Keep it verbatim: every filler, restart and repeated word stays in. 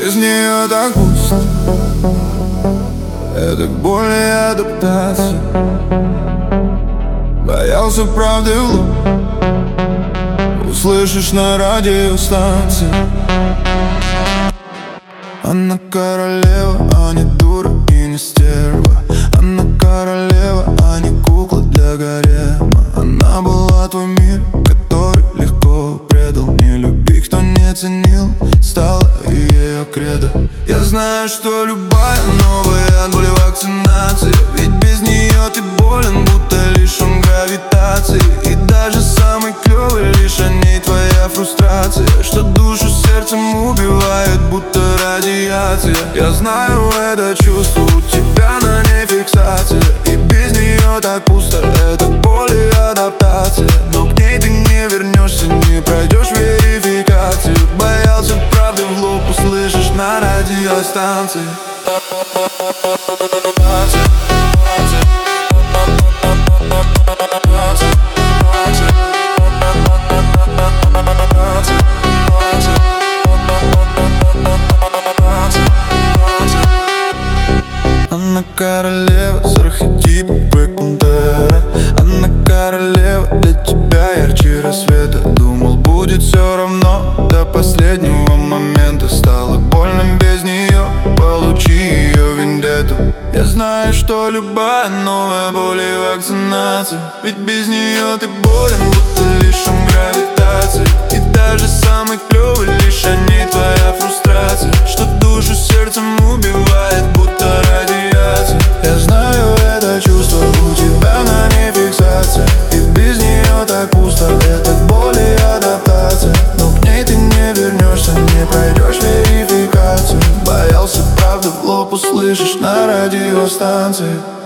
Без нее так пусто. Это боль и адаптация. Боялся правды в лоб. Услышишь на радиостанции. Она королева, а не дура и не стерва. Она королева, а не кукла для гарема. Она была твой мир, который легко предал. Не люби, кто не ценил, стала и ее кредо. Я знаю, что любая новая от боли вакцинация. Ведь без нее ты болен, будто лишен гравитации. И даже самый клевый лишь о ней твоя фрустрация, что душу сердцем убивает, будто радиация. Я знаю это чувство, у тебя на ней фиксация. И без нее так пусто, это боль и адаптация. Но к ней ты не вернешься, не пройдешь верификацию. Боялся правды в лоб, услышишь на радиостанции. Она королева с архетипом Black Pantera. Она королева, для тебя ярче рассвета. Думал, будет все равно до последнего момента. Стало больно без нее, получи ее вендетту. Я знаю, что любая новая боль и вакцинация. Ведь без нее ты болен, будто лишен гравитации. И даже самый клевый лишь о ней твоя фрустрация, что душу сердцем убивает, будто радиация. Я знаю это чувство, у тебя на ней фиксация. И без нее так пусто, это боль и адаптация. Но к ней ты не вернешься, не пройдешь верификацию. Боялся правды в лоб, услышишь на радиостанции.